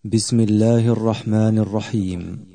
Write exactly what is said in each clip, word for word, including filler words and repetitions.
بسم الله الرحمن الرحيم.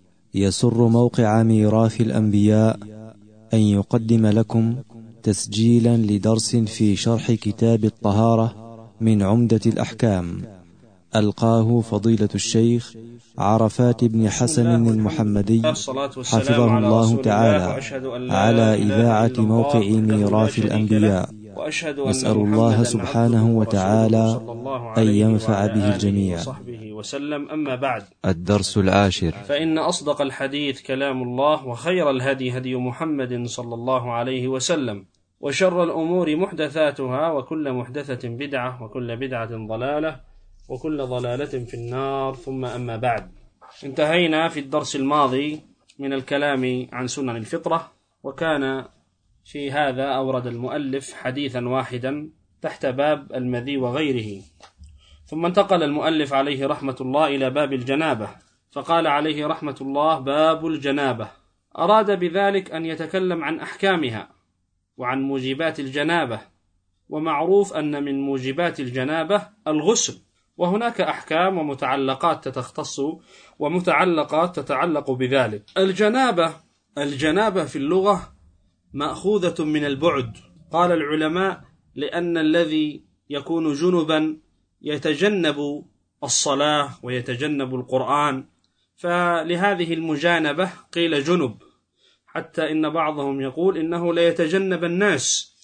يسر موقع ميراث الأنبياء أن يقدم لكم تسجيلا لدرس في شرح كتاب الطهارة من عمدة الأحكام، ألقاه فضيلة الشيخ عرفات بن حسن المحمدي حفظه الله تعالى على إذاعة موقع ميراث الأنبياء، نسأل الله سبحانه وتعالى أن ينفع به الجميع. وسلم. أما بعد، الدرس العاشر. فإن أصدق الحديث كلام الله، وخير الهدي هدي محمد صلى الله عليه وسلم، وشر الأمور محدثاتها، وكل محدثة بدعة، وكل بدعة ضلالة، وكل ضلالة في النار. ثم أما بعد، انتهينا في الدرس الماضي من الكلام عن سنن الفطرة، وكان في هذا أورد المؤلف حديثا واحدا تحت باب المذي وغيره، ثم انتقل المؤلف عليه رحمة الله إلى باب الجنابة، فقال عليه رحمة الله: باب الجنابة. أراد بذلك أن يتكلم عن أحكامها وعن موجبات الجنابة، ومعروف أن من موجبات الجنابة الغسل، وهناك أحكام ومتعلقات تختص ومتعلقات تتعلق بذلك. الجنابة الجنابة في اللغة مأخوذة من البعد. قال العلماء: لأن الذي يكون جنبا يتجنب الصلاة ويتجنب القرآن، فلهذه المجانبة قيل جنب، حتى إن بعضهم يقول إنه لا يتجنب الناس.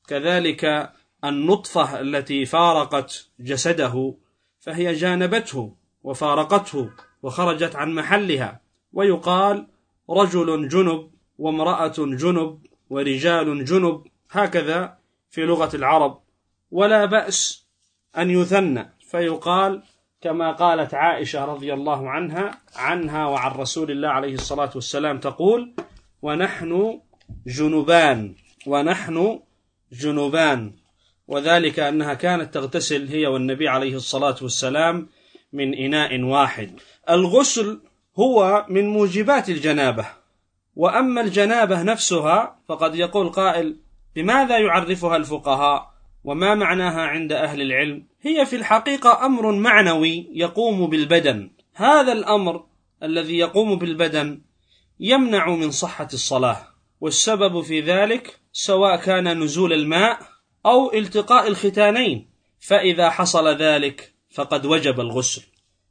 كذلك النطفة التي فارقت جسده فهي جانبته وفارقته وخرجت عن محلها، ويقال رجل جنب وامرأة جنب ورجال جنب، هكذا في لغة العرب. ولا بأس أن يثنى فيقال كما قالت عائشة رضي الله عنها عنها وعن رسول الله عليه الصلاة والسلام تقول: ونحن جنبان ونحن جنبان، وذلك أنها كانت تغتسل هي والنبي عليه الصلاة والسلام من إناء واحد. الغسل هو من موجبات الجنابة. وأما الجنابة نفسها فقد يقول قائل: بماذا يعرفها الفقهاء وما معناها عند أهل العلم؟ هي في الحقيقة أمر معنوي يقوم بالبدن. هذا الأمر الذي يقوم بالبدن يمنع من صحة الصلاة، والسبب في ذلك سواء كان نزول الماء أو التقاء الختانين، فإذا حصل ذلك فقد وجب الغسل.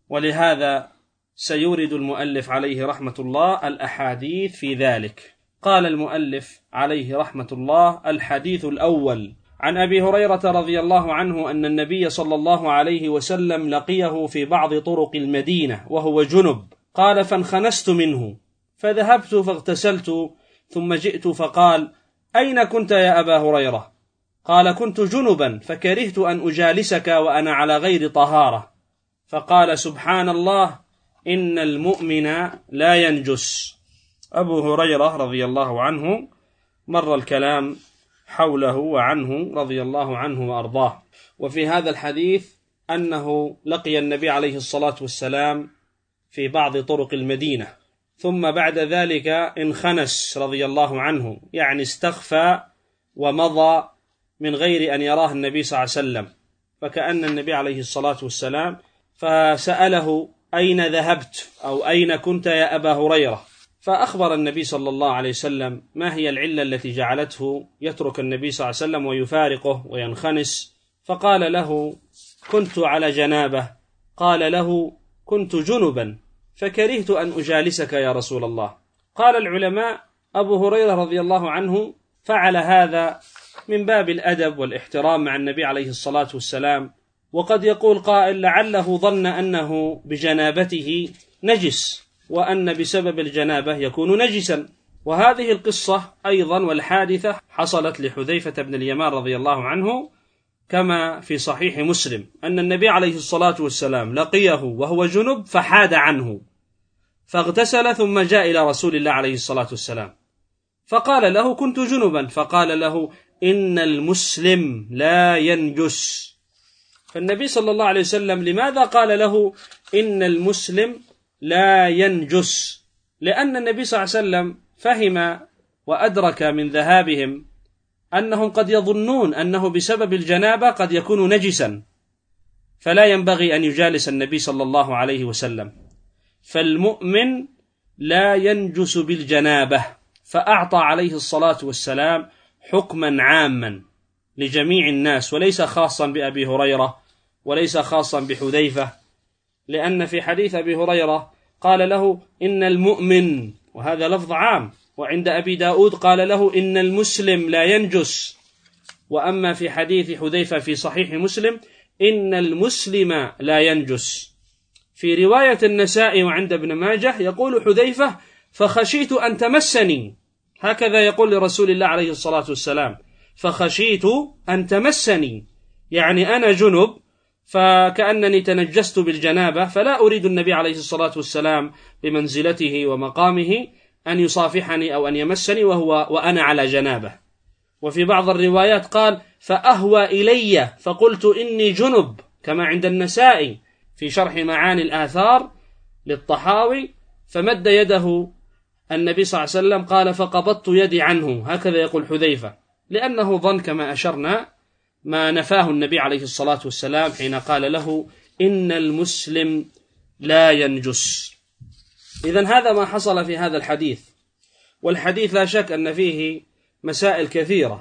ولهذا سيورد المؤلف عليه رحمة الله الأحاديث في ذلك. قال المؤلف عليه رحمة الله: الحديث الأول عن أبي هريرة رضي الله عنه أن النبي صلى الله عليه وسلم لقيه في بعض طرق المدينة وهو جنب، قال: فانخنست منه فذهبت فاغتسلت، ثم جئت فقال: أين كنت يا أبا هريرة؟ قال: كنت جنبا فكرهت أن أجالسك وأنا على غير طهارة. فقال: سبحان الله، إن المؤمن لا ينجس. أبو هريرة رضي الله عنه مر الكلام حوله وعنه رضي الله عنه وأرضاه. وفي هذا الحديث أنه لقي النبي عليه الصلاة والسلام في بعض طرق المدينة، ثم بعد ذلك انخنس رضي الله عنه، يعني استخفى ومضى من غير أن يراه النبي صلى الله عليه وسلم، فكأن النبي عليه الصلاة والسلام فسأله: أين ذهبت؟ أو أين كنت يا أبا هريرة؟ فأخبر النبي صلى الله عليه وسلم ما هي العلة التي جعلته يترك النبي صلى الله عليه وسلم ويفارقه وينخنس. فقال له: كنت على جنابه. قال له: كنت جنبا فكرهت أن أجالسك يا رسول الله. قال العلماء: أبو هريرة رضي الله عنه فعل هذا من باب الأدب والاحترام مع النبي عليه الصلاة والسلام، وقد يقول قائل: لعله ظن أنه بجنابته نجس، وأن بسبب الجنابة يكون نجسا. وهذه القصة أيضا والحادثة حصلت لحذيفة بن اليمان رضي الله عنه، كما في صحيح مسلم أن النبي عليه الصلاة والسلام لقيه وهو جنب فحاد عنه، فاغتسل ثم جاء إلى رسول الله عليه الصلاة والسلام فقال له: كنت جنبا. فقال له: إن المسلم لا ينجس. فالنبي صلى الله عليه وسلم لماذا قال له إن المسلم لا ينجس؟ لأن النبي صلى الله عليه وسلم فهم وأدرك من فلا ينبغي أن يجالس النبي صلى الله عليه وسلم، فالمؤمن لا ينجس بالجنابة. فأعطى عليه الصلاة والسلام حكما عاما لجميع الناس، وليس خاصا بأبي هريرة وليس خاصا بحذيفة، لأن في حديث أبي هريرة قال له إن المؤمن، وهذا لفظ عام، وعند أبي داود قال له إن المسلم لا ينجس. وأما في حديث حذيفة في صحيح مسلم إن المسلم لا ينجس. في رواية النسائي وعند ابن ماجه يقول حذيفة فخشيت أن تمسني، هكذا يقول لرسول الله عليه الصلاة والسلام، فخشيت أن تمسني، يعني أنا جنب فكأنني تنجست بالجنابة، فلا أريد النبي عليه الصلاة والسلام بمنزلته ومقامه أن يصافحني أو أن يمسني وهو وأنا على جنابة. وفي بعض الروايات قال فأهوى إلي فقلت إني جنب، كما عند النسائي في شرح معاني الآثار للطحاوي، فمد يده النبي صلى الله عليه وسلم قال فقبضت يدي عنه، هكذا يقول حذيفة، لأنه ظن كما أشرنا ما نفاه النبي عليه الصلاة والسلام حين قال له إن المسلم لا ينجس. إذن هذا ما حصل في هذا الحديث، والحديث لا شك أن فيه مسائل كثيرة.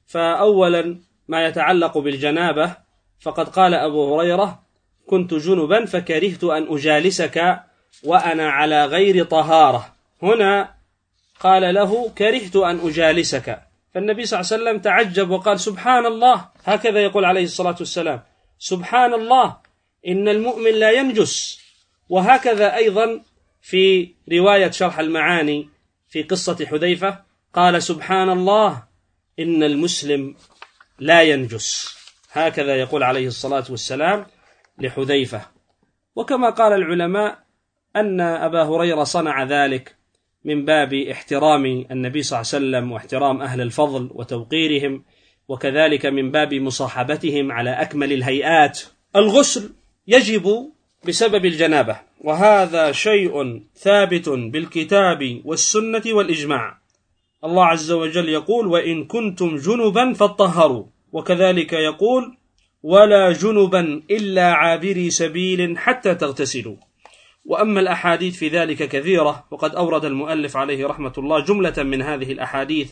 فأولا ما يتعلق بالجنابة، فقد قال أبو هريرة كنت جنبا فكرهت أن أجالسك وأنا على غير طهارة، هنا قال له كرهت أن أجالسك، فالنبي صلى الله عليه وسلم تعجب وقال سبحان الله، هكذا يقول عليه الصلاة والسلام سبحان الله إن المؤمن لا ينجس. وهكذا أيضا في رواية شرح المعاني في قصة حذيفة قال سبحان الله إن المسلم لا ينجس، هكذا يقول عليه الصلاة والسلام لحذيفة. وكما قال العلماء أن أبا هريرة صنع ذلك من باب احترام النبي صلى الله عليه وسلم واحترام أهل الفضل وتوقيرهم، وكذلك من باب مصاحبتهم على أكمل الهيئات. الغسل يجب بسبب الجنابة، وهذا شيء ثابت بالكتاب والسنة والإجماع. الله عز وجل يقول وإن كنتم جنبا فاطهروا، وكذلك يقول ولا جنبا إلا عابري سبيل حتى تغتسلوا. وأما الأحاديث في ذلك كثيرة، وقد أورد المؤلف عليه رحمة الله جملة من هذه الأحاديث.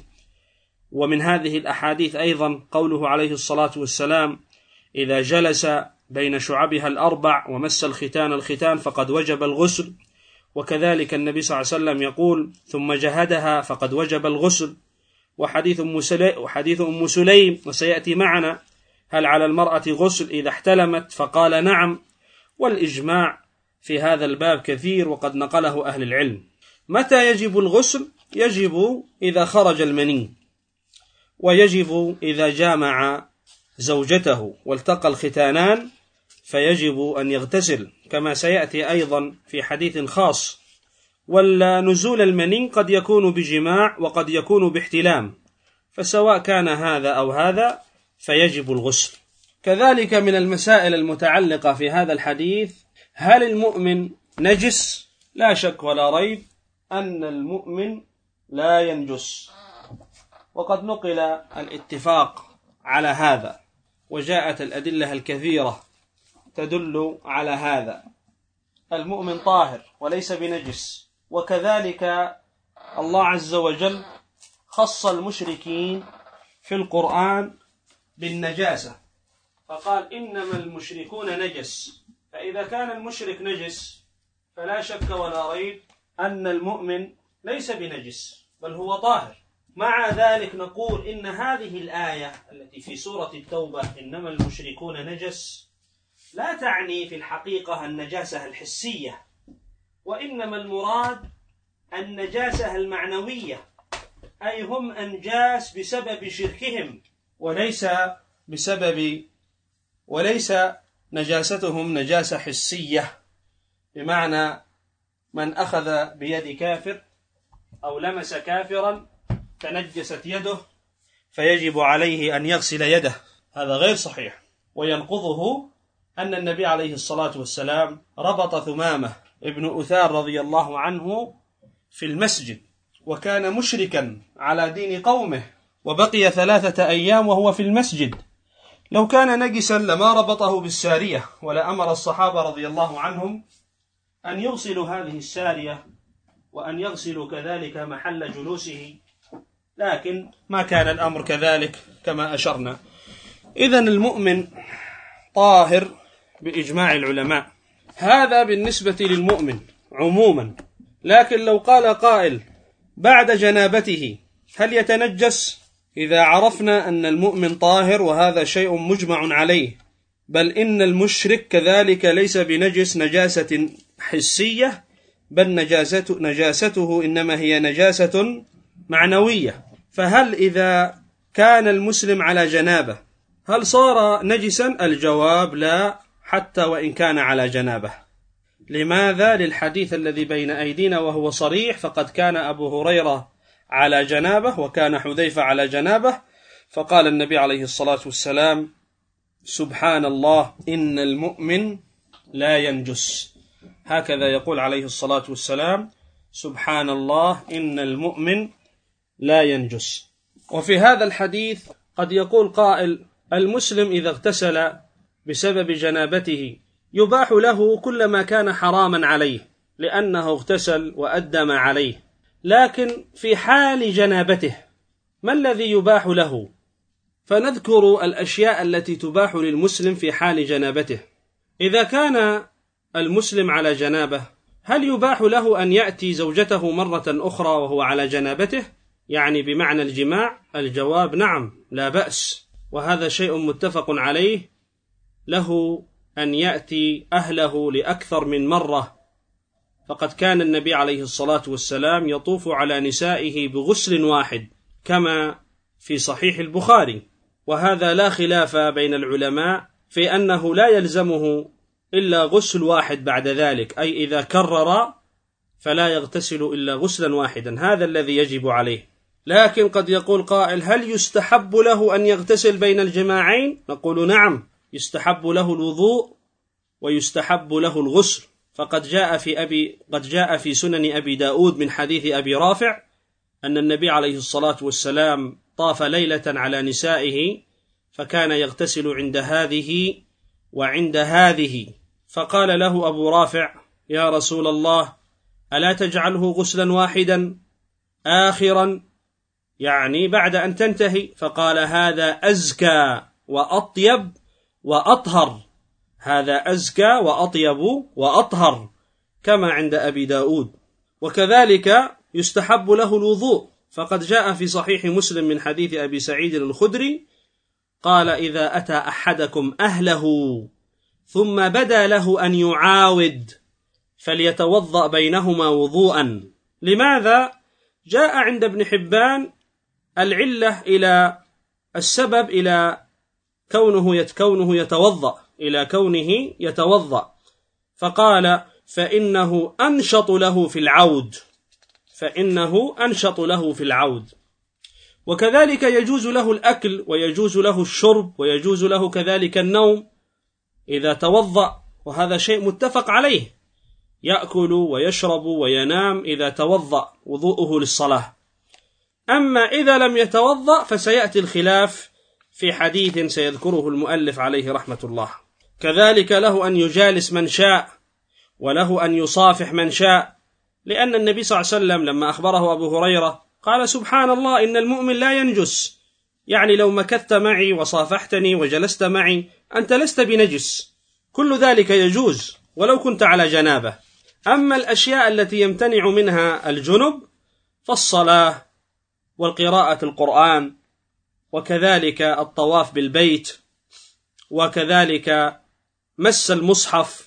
ومن هذه الأحاديث أيضا قوله عليه الصلاة والسلام إذا جلس بين شعبها الأربع ومس الختان الختان فقد وجب الغسل. وكذلك النبي صلى الله عليه وسلم يقول ثم جهدها فقد وجب الغسل. وحديث أم سليم, وحديث أم سليم وسيأتي معنا هل على المرأة غسل إذا احتلمت فقال نعم. والإجماع في هذا الباب كثير وقد نقله أهل العلم. متى يجب الغسل؟ يجب إذا خرج المني، ويجب إذا جامع زوجته والتقى الختانان فيجب أن يغتسل، كما سيأتي أيضا في حديث خاص. والنزول المني قد يكون بجماع وقد يكون باحتلام، فسواء كان هذا أو هذا فيجب الغسل. كذلك من المسائل المتعلقة في هذا الحديث هل المؤمن نجس؟ لا شك ولا ريب أن المؤمن لا ينجس، وقد نقل الاتفاق على هذا، وجاءت الأدلة الكثيرة تدل على هذا. المؤمن طاهر وليس بنجس. وكذلك الله عز وجل خص المشركين في القرآن بالنجاسة، فقال إنما المشركون نجس. فإذا كان المشرك نجس فلا شك ولا ريب أن المؤمن ليس بنجس بل هو طاهر. مع ذلك نقول إن هذه الآية التي في سورة التوبة إنما المشركون نجس لا تعني في الحقيقة النجاسة الحسية، وإنما المراد النجاسة المعنوية، أي هم أنجاس بسبب شركهم وليس بسبب وليس نجاستهم نجاسة حسية، بمعنى من أخذ بيد كافر أو لمس كافرا تنجست يده فيجب عليه أن يغسل يده، هذا غير صحيح. وينقضه أن النبي عليه الصلاة والسلام ربط ثمامة ابن أثار رضي الله عنه في المسجد، وكان مشركا على دين قومه، وبقي ثلاثة أيام وهو في المسجد لو كان نجسا لما ربطه بالسارية، ولا أمر الصحابة رضي الله عنهم أن يغسلوا هذه السارية وأن يغسلوا كذلك محل جلوسه، لكن ما كان الأمر كذلك كما أشرنا. إذن المؤمن طاهر بإجماع العلماء، هذا بالنسبة للمؤمن عموما. لكن لو قال قائل بعد جنابته هل يتنجس؟ إذا عرفنا أن المؤمن طاهر وهذا شيء مجمع عليه، بل إن المشرك كذلك ليس بنجس نجاسة حسية، بل نجاسته, نجاسته إنما هي نجاسة معنوية. فهل إذا كان المسلم على جنابه هل صار نجسا؟ الجواب لا، حتى وإن كان على جنابه. لماذا؟ للحديث الذي بين أيدينا وهو صريح، فقد كان أبو هريرة على جنابه وكان حذيفة على جنابه، فقال النبي عليه الصلاة والسلام: سبحان الله إن المؤمن لا ينجس. هكذا يقول عليه الصلاة والسلام: سبحان الله إن المؤمن لا ينجس. وفي هذا الحديث قد يقول قائل: المسلم إذا اغتسل بسبب جنابته يباح له كل ما كان حراما عليه لأنه اغتسل وأدى ما عليه، لكن في حال جنابته ما الذي يباح له؟ فنذكر الأشياء التي تباح للمسلم في حال جنابته. إذا كان المسلم على جنابه هل يباح له أن يأتي زوجته مرة أخرى وهو على جنابته، يعني بمعنى الجماع؟ الجواب نعم، لا بأس، وهذا شيء متفق عليه، له أن يأتي أهله لأكثر من مرة، فقد كان النبي عليه الصلاة والسلام يطوف على نسائه بغسل واحد كما في صحيح البخاري، وهذا لا خلاف بين العلماء في أنه لا يلزمه إلا غسل واحد بعد ذلك، أي إذا كرر فلا يغتسل إلا غسلا واحدا، هذا الذي يجب عليه. لكن قد يقول قائل: هل يستحب له أن يغتسل بين الجماعين؟ نقول نعم، يستحب له الوضوء ويستحب له الغسل، فقد جاء في أبي قد جاء في سنن أبي داود من حديث أبي رافع أن النبي عليه الصلاة والسلام طاف ليلة على نسائه فكان يغتسل عند هذه وعند هذه، فقال له أبو رافع: يا رسول الله ألا تجعله غسلا واحدا آخرا، يعني بعد أن تنتهي؟ فقال: هذا أزكى وأطيب وأطهر، هذا أزكى وأطيب وأطهر، كما عند أبي داود. وكذلك يستحب له الوضوء، فقد جاء في صحيح مسلم من حديث أبي سعيد الخدري قال: إذا أتى أحدكم أهله ثم بدا له أن يعاود فليتوضأ بينهما وضوءا. لماذا؟ جاء عند ابن حبان العلة إلى السبب إلى كونه كونه يتوضأ إلى كونه يتوضأ فقال: فإنه أنشط له في العود، فإنه أنشط له في العود. وكذلك يجوز له الأكل ويجوز له الشرب ويجوز له كذلك النوم إذا توضأ، وهذا شيء متفق عليه، يأكل ويشرب وينام إذا توضأ وضوءه للصلاة. أما إذا لم يتوضأ فسيأتي الخلاف في حديث سيذكره المؤلف عليه رحمة الله. كذلك له أن يجالس من شاء وله أن يصافح من شاء، لأن النبي صلى الله عليه وسلم لما أخبره أبو هريرة قال: سبحان الله إن المؤمن لا ينجس، يعني لو مكثت معي وصافحتني وجلست معي أنت لست بنجس، كل ذلك يجوز ولو كنت على جنابه. أما الأشياء التي يمتنع منها الجنب فالصلاة والقراءة القرآن وكذلك الطواف بالبيت وكذلك مس المصحف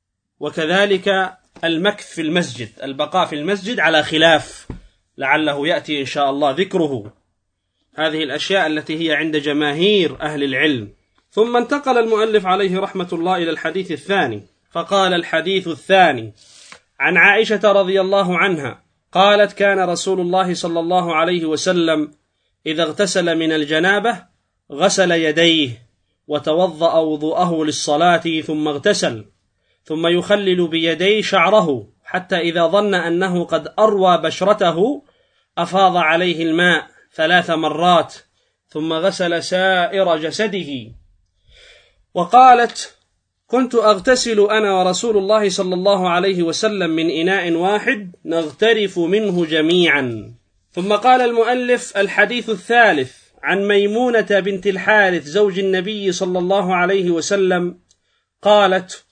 وكذلك المكث في المسجد، البقاء في المسجد على خلاف لعله يأتي إن شاء الله ذكره. هذه الأشياء التي هي عند جماهير أهل العلم. ثم انتقل المؤلف عليه رحمة الله إلى الحديث الثاني، فقال: الحديث الثاني عن عائشة رضي الله عنها قالت: كان رسول الله صلى الله عليه وسلم إذا اغتسل من الجنابة غسل يديه وتوضأ وضوءه للصلاة ثم اغتسل، ثم يخلل بيديه شعره حتى إذا ظن أنه قد أروى بشرته أفاض عليه الماء ثلاث مرات، ثم غسل سائر جسده وقالت: كنت أغتسل أنا ورسول الله صلى الله عليه وسلم من إناء واحد نغترف منه جميعا. ثم قال المؤلف: الحديث الثالث عن ميمونة بنت الحارث زوج النبي صلى الله عليه وسلم قالت: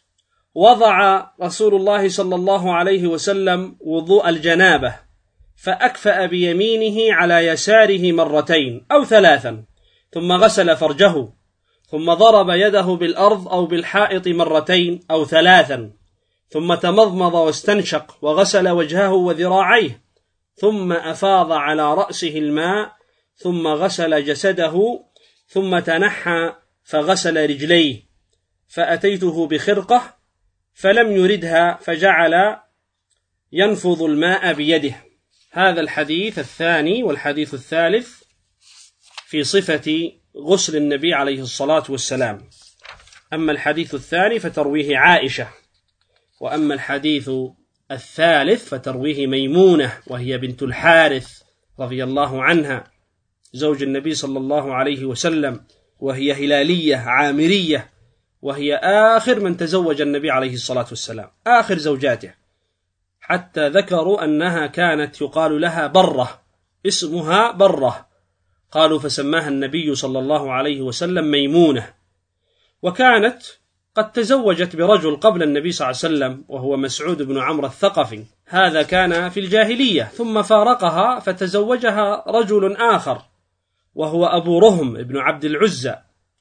وضع رسول الله صلى الله عليه وسلم وضوء الجنابة فأكفأ بيمينه على يساره مرتين أو ثلاثا، ثم غسل فرجه، ثم ضرب يده بالأرض أو بالحائط مرتين أو ثلاثا، ثم تمضمض واستنشق وغسل وجهه وذراعيه، ثم أفاض على رأسه الماء، ثم غسل جسده، ثم تنحى فغسل رجليه، فأتيته بخرقة فلم يردها فجعل ينفض الماء بيده. هذا الحديث الثاني والحديث الثالث في صفة غسل النبي عليه الصلاة والسلام. أما الحديث الثاني فترويه عائشة، وأما الحديث الثالث فترويه ميمونة وهي بنت الحارث رضي الله عنها زوج النبي صلى الله عليه وسلم، وهي هلالية عامرية، وهي آخر من تزوج النبي عليه الصلاة والسلام، آخر زوجاته، حتى ذكروا أنها كانت يقال لها برة، اسمها برة، قالوا فسماها النبي صلى الله عليه وسلم ميمونة. وكانت قد تزوجت برجل قبل النبي صلى الله عليه وسلم وهو مسعود بن عمرو الثقفي، هذا كان في الجاهلية، ثم فارقها فتزوجها رجل آخر وهو أبو رهم بن عبد العزى،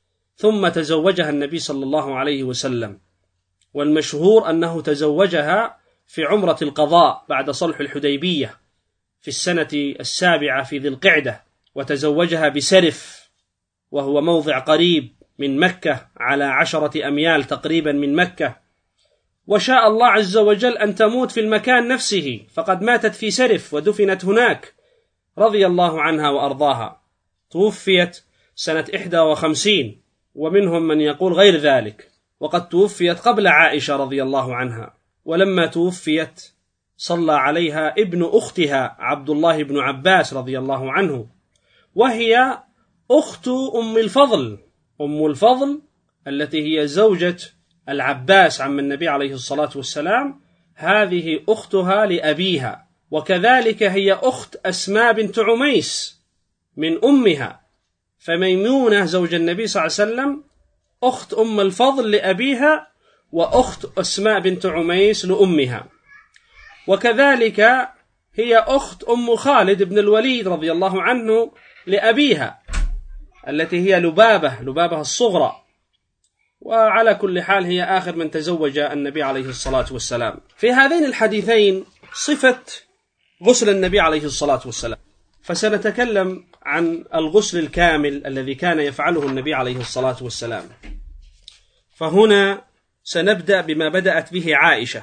ثم تزوجها النبي صلى الله عليه وسلم. والمشهور أنه تزوجها في عمرة القضاء بعد صلح الحديبية في السنة السابعة في ذي القعدة، وتزوجها بسرف وهو موضع قريب من مكة على عشرة أميال تقريبا من مكة، وشاء الله عز وجل أن تموت في المكان نفسه، فقد ماتت في سرف ودفنت هناك رضي الله عنها وأرضاها. توفيت سنة إحدى وخمسين، ومنهم من يقول غير ذلك، وقد توفيت قبل عائشة رضي الله عنها. ولما توفيت صلى عليها ابن أختها عبد الله بن عباس رضي الله عنه، وهي أخت أم الفضل، أم الفضل التي هي زوجة العباس عم النبي عليه الصلاة والسلام، هذه أختها لأبيها، وكذلك هي أخت أسماء بنت عميس من أمها. فميمونة زوج النبي صلى الله عليه وسلم أخت أم الفضل لأبيها، وأخت أسماء بنت عميس لأمها، وكذلك هي أخت أم خالد بن الوليد رضي الله عنه لأبيها التي هي لبابة لبابة الصغرى. وعلى كل حال هي آخر من تزوج النبي عليه الصلاة والسلام. في هذين الحديثين صفة غسل النبي عليه الصلاة والسلام، فسنتكلم عن الغسل الكامل الذي كان يفعله النبي عليه الصلاة والسلام. فهنا سنبدأ بما بدأت به عائشة،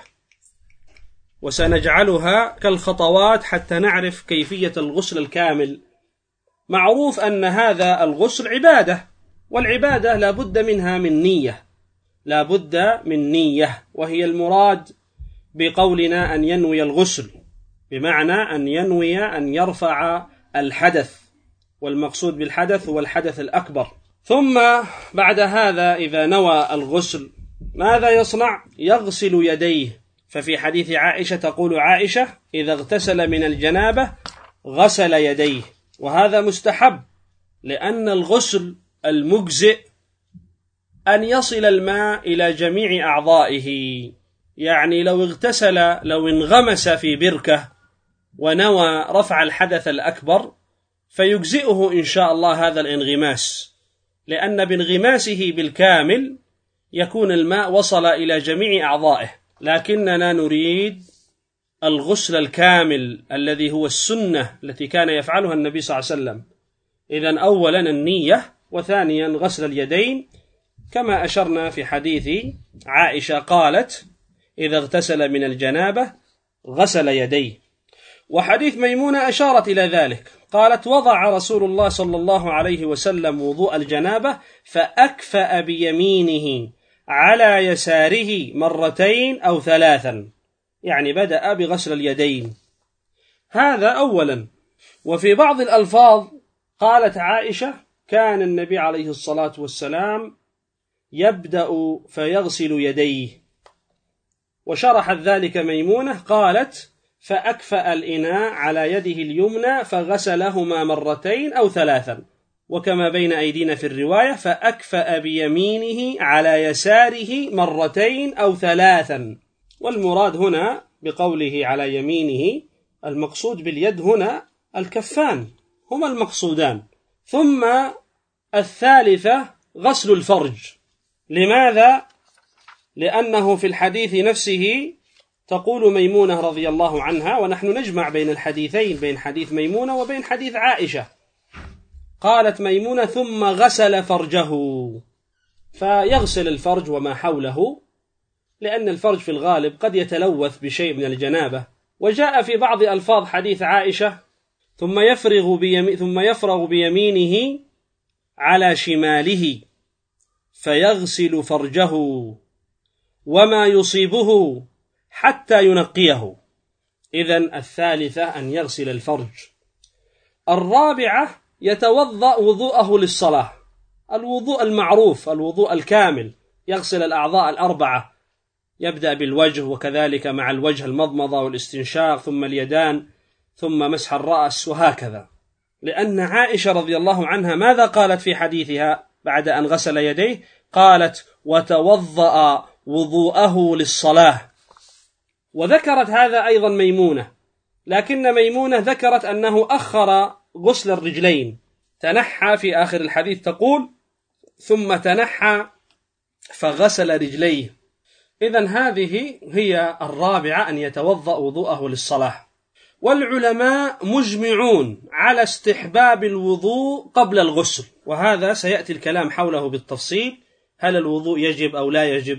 وسنجعلها كالخطوات حتى نعرف كيفية الغسل الكامل. معروف أن هذا الغسل عبادة، والعبادة لا بد منها من نية، لا بد من نية، وهي المراد بقولنا أن ينوي الغسل، بمعنى أن ينوي أن يرفع الحدث، والمقصود بالحدث هو الحدث الأكبر. ثم بعد هذا إذا نوى الغسل ماذا يصنع؟ يغسل يديه. ففي حديث عائشة تقول عائشة: إذا اغتسل من الجنابة غسل يديه، وهذا مستحب، لأن الغسل المجزئ أن يصل الماء إلى جميع أعضائه. يعني لو اغتسل، لو انغمس في بركة ونوى رفع الحدث الأكبر فيجزئه إن شاء الله هذا الانغماس، لأن بانغماسه بالكامل يكون الماء وصل إلى جميع أعضائه. لكننا نريد الغسل الكامل الذي هو السنة التي كان يفعلها النبي صلى الله عليه وسلم. إذن أولا النية، وثانيا غسل اليدين، كما أشرنا في حديث عائشة قالت: إذا اغتسل من الجنابة غسل يديه. وحديث ميمونة أشارت إلى ذلك، قالت: وضع رسول الله صلى الله عليه وسلم وضوء الجنابة فأكفأ بيمينه على يساره مرتين أو ثلاثا، يعني بدأ بغسل اليدين. هذا أولا. وفي بعض الألفاظ قالت عائشة: كان النبي عليه الصلاة والسلام يبدأ فيغسل يديه. وشرحت ذلك ميمونة قالت: فأكفأ الإناء على يده اليمنى فغسلهما مرتين أو ثلاثا، وكما بين أيدينا في الرواية: فأكفأ بيمينه على يساره مرتين أو ثلاثا. والمراد هنا بقوله على يمينه المقصود باليد هنا الكفان، هما المقصودان. ثم الثالثة غسل الفرج. لماذا؟ لأنه في الحديث نفسه تقول ميمونة رضي الله عنها، ونحن نجمع بين الحديثين، بين حديث ميمونة وبين حديث عائشة. قالت ميمونة: ثم غسل فرجه، فيغسل الفرج وما حوله، لأن الفرج في الغالب قد يتلوث بشيء من الجنابة. وجاء في بعض ألفاظ حديث عائشة: ثم يفرغ بيمي ثم يفرغ بيمينه على شماله فيغسل فرجه وما يصيبه حتى ينقيه. إذن الثالثة أن يغسل الفرج. الرابعة يتوضأ وضوءه للصلاة، الوضوء المعروف، الوضوء الكامل، يغسل الأعضاء الأربعة، يبدأ بالوجه، وكذلك مع الوجه المضمضة والاستنشاق، ثم اليدان، ثم مسح الرأس، وهكذا. لأن عائشة رضي الله عنها ماذا قالت في حديثها بعد أن غسل يديه؟ قالت: وتوضأ وضوءه للصلاة. وذكرت هذا أيضا ميمونة، لكن ميمونة ذكرت أنه أخر غسل الرجلين، تنحى في آخر الحديث تقول: ثم تنحى فغسل رجليه. إذن هذه هي الرابعة، أن يتوضأ وضوءه للصلاة. والعلماء مجمعون على استحباب الوضوء قبل الغسل، وهذا سيأتي الكلام حوله بالتفصيل، هل الوضوء يجب أو لا يجب،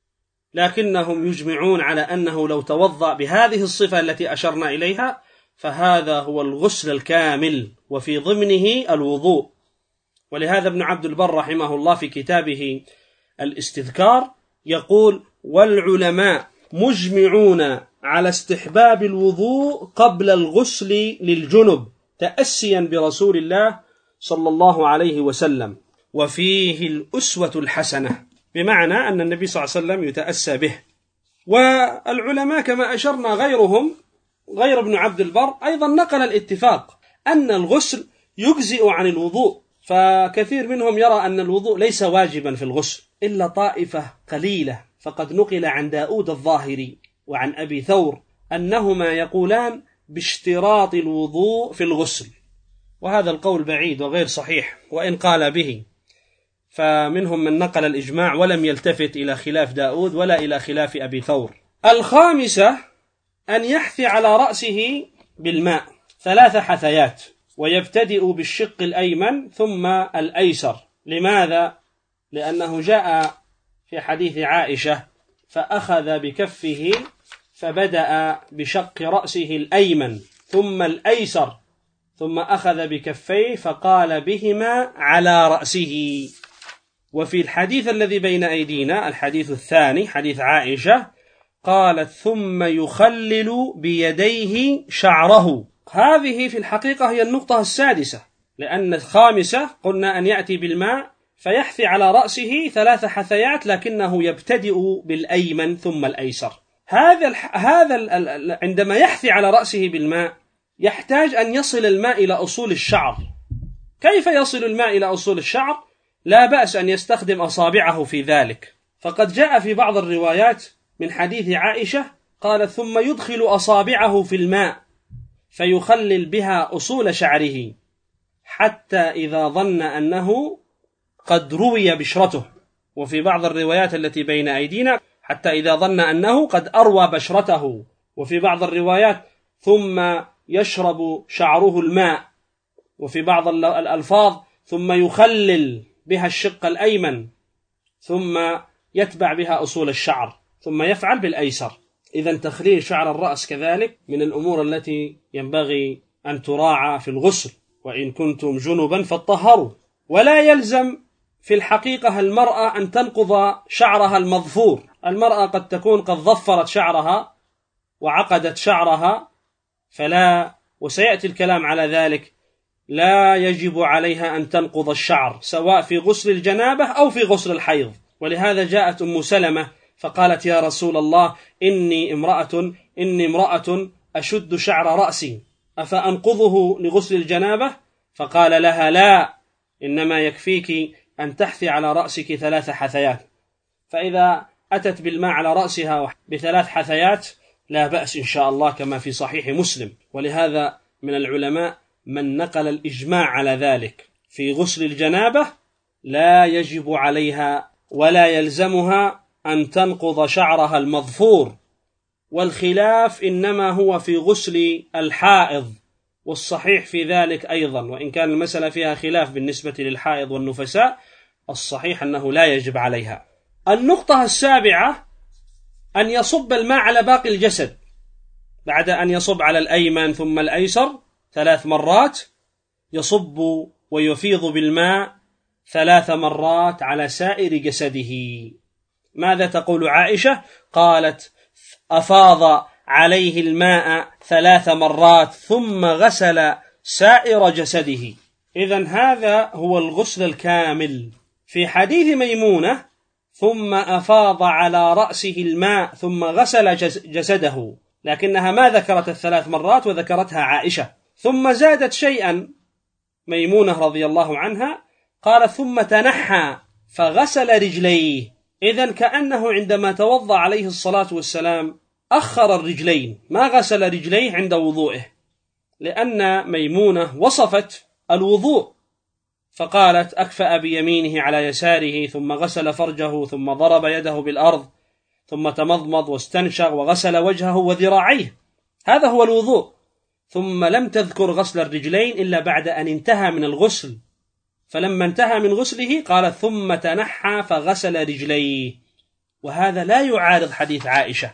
لكنهم يجمعون على أنه لو توضأ بهذه الصفة التي أشرنا إليها فهذا هو الغسل الكامل، وفي ضمنه الوضوء. ولهذا ابن عبد البر رحمه الله في كتابه الاستذكار يقول: والعلماء مجمعون على استحباب الوضوء قبل الغسل للجنب تأسيا برسول الله صلى الله عليه وسلم، وفيه الأسوة الحسنة، بمعنى أن النبي صلى الله عليه وسلم يتأسى به. والعلماء كما أشرنا غيرهم غير ابن عبد البر أيضا نقل الاتفاق أن الغسل يجزئ عن الوضوء، فكثير منهم يرى أن الوضوء ليس واجبا في الغسل إلا طائفة قليلة. فقد نقل عن داود الظاهري وعن أبي ثور أنهما يقولان باشتراط الوضوء في الغسل، وهذا القول بعيد وغير صحيح، وإن قال به فمنهم من نقل الإجماع ولم يلتفت إلى خلاف داود ولا إلى خلاف أبي ثور. الخامسة أن يحثي على رأسه بالماء ثلاث حثيات، ويبتدئ بالشق الأيمن ثم الأيسر. لماذا؟ لأنه جاء في حديث عائشة: فأخذ بكفه فبدأ بشق رأسه الأيمن ثم الأيسر، ثم أخذ بكفيه فقال بهما على رأسه. وفي الحديث الذي بين أيدينا الحديث الثاني حديث عائشة قالت: ثم يخلل بيديه شعره. هذه في الحقيقة هي النقطة السادسة، لأن الخامسة قلنا أن يأتي بالماء فيحثي على رأسه ثلاث حثيات، لكنه يبتدئ بالأيمن ثم الأيسر. هذا هذا عندما يحثي على رأسه بالماء يحتاج أن يصل الماء إلى أصول الشعر. كيف يصل الماء إلى أصول الشعر؟ لا بأس أن يستخدم أصابعه في ذلك، فقد جاء في بعض الروايات من حديث عائشة قال: ثم يدخل أصابعه في الماء فيخلل بها أصول شعره حتى إذا ظن أنه قد روي بشرته. وفي بعض الروايات التي بين أيدينا حتى إذا ظن أنه قد أروى بشرته. وفي بعض الروايات ثم يشرب شعره الماء. وفي بعض الألفاظ ثم يخلل بها الشق الأيمن ثم يتبع بها أصول الشعر ثم يفعل بالأيسر. إذن تخليل شعر الرأس كذلك من الأمور التي ينبغي أن تراعى في الغسل. وإن كنتم جنبا فاطهروا. ولا يلزم في الحقيقة المرأة أن تنقض شعرها المظفور. المرأة قد تكون قد ظفرت شعرها وعقدت شعرها فلا، وسيأتي الكلام على ذلك، لا يجب عليها أن تنقض الشعر سواء في غسل الجنابة أو في غسل الحيض. ولهذا جاءت أم سلمة فقالت يا رسول الله إني امرأة إني امرأة أشد شعر رأسي أفأنقضه لغسل الجنابة؟ فقال لها لا، إنما يكفيك أن تحثي على رأسك ثلاث حثيات. فإذا أتت بالماء على رأسها بثلاث حثيات لا بأس إن شاء الله كما في صحيح مسلم. ولهذا من العلماء من نقل الإجماع على ذلك في غسل الجنابة لا يجب عليها ولا يلزمها أن تنقض شعرها المظفور، والخلاف إنما هو في غسل الحائض، والصحيح في ذلك أيضا وإن كان المسألة فيها خلاف بالنسبة للحائض والنفساء، الصحيح أنه لا يجب عليها. النقطة السابعة أن يصب الماء على باقي الجسد بعد أن يصب على الأيمن ثم الأيسر ثلاث مرات، يصب ويفيض بالماء ثلاث مرات على سائر جسده. ماذا تقول عائشة؟ قالت أفاض عليه الماء ثلاث مرات ثم غسل سائر جسده. إذن هذا هو الغسل الكامل. في حديث ميمونة ثم أفاض على رأسه الماء ثم غسل جسده، لكنها ما ذكرت الثلاث مرات وذكرتها عائشة. ثم زادت شيئا ميمونة رضي الله عنها، قال ثم تنحى فغسل رجليه. إذن كأنه عندما توضأ عليه الصلاة والسلام أخر الرجلين، ما غسل رجليه عند وضوئه، لأن ميمونة وصفت الوضوء فقالت أكفأ بيمينه على يساره ثم غسل فرجه ثم ضرب يده بالأرض ثم تمضمض واستنشق وغسل وجهه وذراعيه، هذا هو الوضوء. ثم لم تذكر غسل الرجلين إلا بعد أن انتهى من الغسل، فلما انتهى من غسله قال ثم تنحى فغسل رجليه، وهذا لا يعارض حديث عائشة.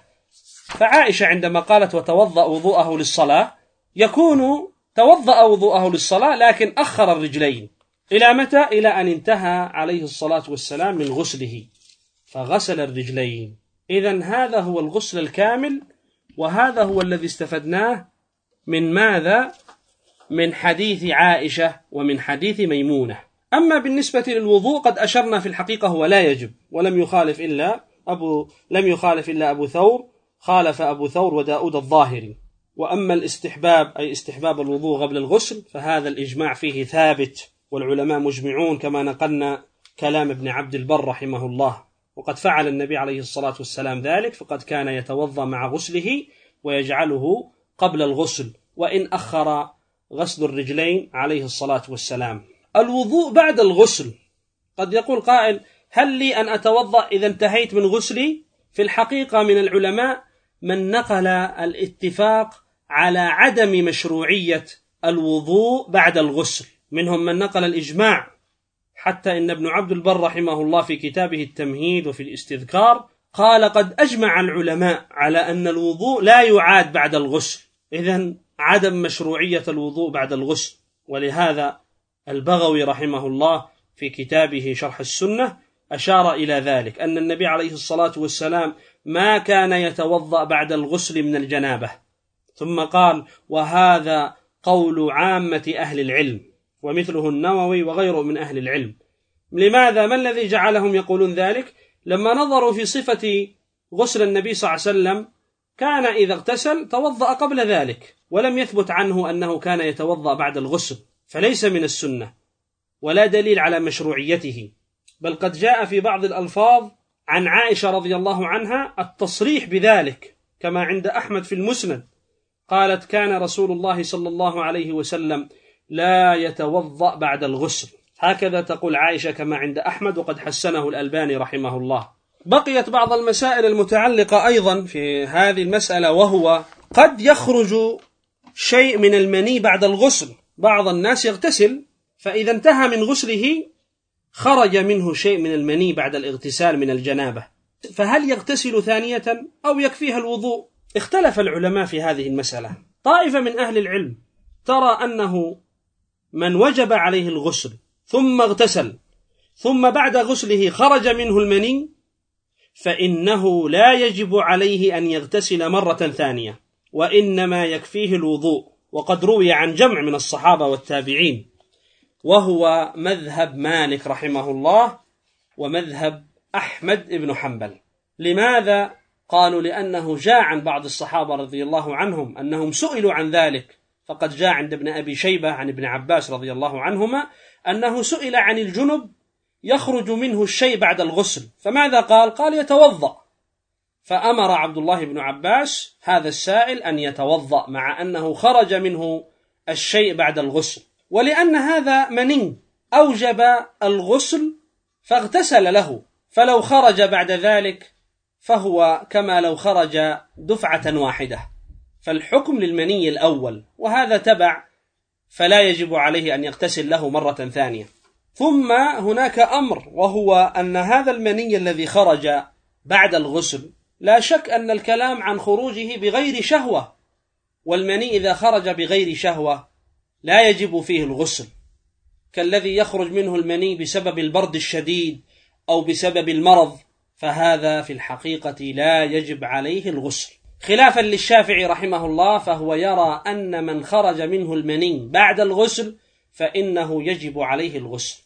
فعائشة عندما قالت وتوضأ وضوءه للصلاة يكون توضأ وضوءه للصلاة لكن أخر الرجلين إلى متى؟ إلى أن انتهى عليه الصلاة والسلام من غسله فغسل الرجلين. إذن هذا هو الغسل الكامل، وهذا هو الذي استفدناه من ماذا؟ من حديث عائشة ومن حديث ميمونة. أما بالنسبة للوضوء قد أشرنا في الحقيقة هو لا يجب، ولم يخالف إلا أبو لم يخالف إلا أبو ثور، خالف أبو ثور وداود الظاهري. وأما الاستحباب أي استحباب الوضوء قبل الغسل فهذا الإجماع فيه ثابت، والعلماء مجمعون كما نقلنا كلام ابن عبد البر رحمه الله. وقد فعل النبي عليه الصلاة والسلام ذلك، فقد كان يتوضأ مع غسله ويجعله قبل الغسل، وإن أخر غسل الرجلين عليه الصلاة والسلام. الوضوء بعد الغسل، قد يقول قائل هل لي أن أتوضأ إذا انتهيت من غسلي؟ في الحقيقة من العلماء من نقل الاتفاق على عدم مشروعية الوضوء بعد الغسل، منهم من نقل الإجماع، حتى إن ابن عبد البر رحمه الله في كتابه التمهيد وفي الاستذكار قال قد أجمع العلماء على أن الوضوء لا يعاد بعد الغسل، إذن عدم مشروعية الوضوء بعد الغسل. ولهذا البغوي رحمه الله في كتابه شرح السنة أشار إلى ذلك، أن النبي عليه الصلاة والسلام ما كان يتوضأ بعد الغسل من الجنابة. ثم قال وهذا قول عامة أهل العلم، ومثله النووي وغيره من أهل العلم. لماذا؟ ما الذي جعلهم يقولون ذلك؟ لما نظروا في صفة غسل النبي صلى الله عليه وسلم كان إذا اغتسل توضأ قبل ذلك، ولم يثبت عنه أنه كان يتوضأ بعد الغسل، فليس من السنة ولا دليل على مشروعيته. بل قد جاء في بعض الألفاظ عن عائشة رضي الله عنها التصريح بذلك، كما عند أحمد في المسند قالت كان رسول الله صلى الله عليه وسلم لا يتوضأ بعد الغسل، هكذا تقول عائشة كما عند أحمد، وقد حسنه الألباني رحمه الله. بقيت بعض المسائل المتعلقة أيضا في هذه المسألة، وهو قد يخرج شيء من المني بعد الغسل. بعض الناس يغتسل فإذا انتهى من غسله خرج منه شيء من المني بعد الاغتسال من الجنابة، فهل يغتسل ثانية أو يكفيها الوضوء؟ اختلف العلماء في هذه المسألة. طائفة من أهل العلم ترى أنه من وجب عليه الغسل ثم اغتسل ثم بعد غسله خرج منه المني فإنه لا يجب عليه أن يغتسل مرة ثانية، وإنما يكفيه الوضوء. وقد روي عن جمع من الصحابة والتابعين، وهو مذهب مالك رحمه الله ومذهب أحمد بن حنبل. لماذا؟ قالوا لأنه جاء عن بعض الصحابة رضي الله عنهم أنهم سئلوا عن ذلك، فقد جاء عند ابن أبي شيبة عن ابن عباس رضي الله عنهما أنه سئل عن الجنب يخرج منه الشيء بعد الغسل، فماذا قال؟ قال يتوضأ، فأمر عبد الله بن عباس هذا السائل أن يتوضأ مع أنه خرج منه الشيء بعد الغسل، ولأن هذا مني أوجب الغسل فاغتسل له، فلو خرج بعد ذلك فهو كما لو خرج دفعة واحدة، فالحكم للمني الأول، وهذا تبع فلا يجب عليه أن يغتسل له مرة ثانية. ثم هناك أمر، وهو أن هذا المني الذي خرج بعد الغسل لا شك أن الكلام عن خروجه بغير شهوة، والمني إذا خرج بغير شهوة لا يجب فيه الغسل، كالذي يخرج منه المني بسبب البرد الشديد أو بسبب المرض، فهذا في الحقيقة لا يجب عليه الغسل، خلافا للشافعي رحمه الله، فهو يرى أن من خرج منه المني بعد الغسل فإنه يجب عليه الغسل.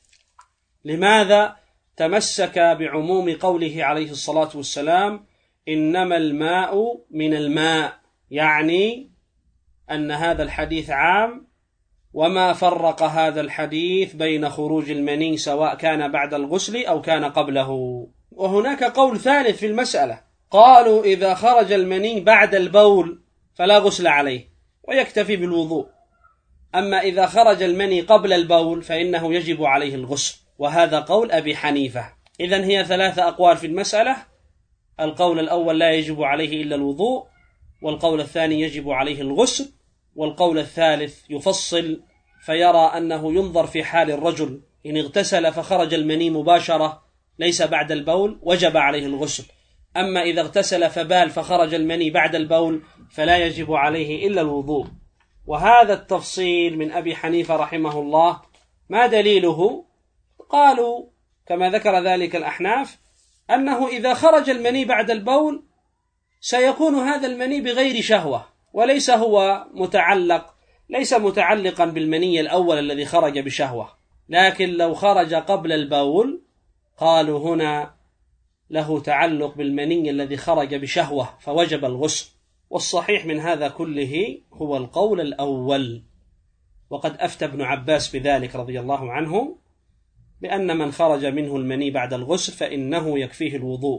لماذا؟ تمسك بعموم قوله عليه الصلاة والسلام إنما الماء من الماء، يعني أن هذا الحديث عام، وما فرق هذا الحديث بين خروج المني سواء كان بعد الغسل أو كان قبله. وهناك قول ثالث في المسألة، قالوا إذا خرج المني بعد البول فلا غسل عليه ويكتفي بالوضوء، أما إذا خرج المني قبل البول فإنه يجب عليه الغسل، وهذا قول أبي حنيفة. إذن هي ثلاثة أقوال في المسألة، القول الأول لا يجب عليه إلا الوضوء، والقول الثاني يجب عليه الغسل، والقول الثالث يفصل فيرى أنه ينظر في حال الرجل، إن اغتسل فخرج المني مباشرة ليس بعد البول وجب عليه الغسل، أما إذا اغتسل فبال فخرج المني بعد البول فلا يجب عليه إلا الوضوء. وهذا التفصيل من أبي حنيفة رحمه الله ما دليله؟ قالوا كما ذكر ذلك الأحناف أنه إذا خرج المني بعد البول سيكون هذا المني بغير شهوة، وليس هو متعلق ليس متعلقا بالمني الأول الذي خرج بشهوة، لكن لو خرج قبل البول قالوا هنا له تعلق بالمني الذي خرج بشهوة فوجب الغسل. والصحيح من هذا كله هو القول الأول، وقد أفتى ابن عباس بذلك رضي الله عنه بأن من خرج منه المني بعد الغسل فإنه يكفيه الوضوء،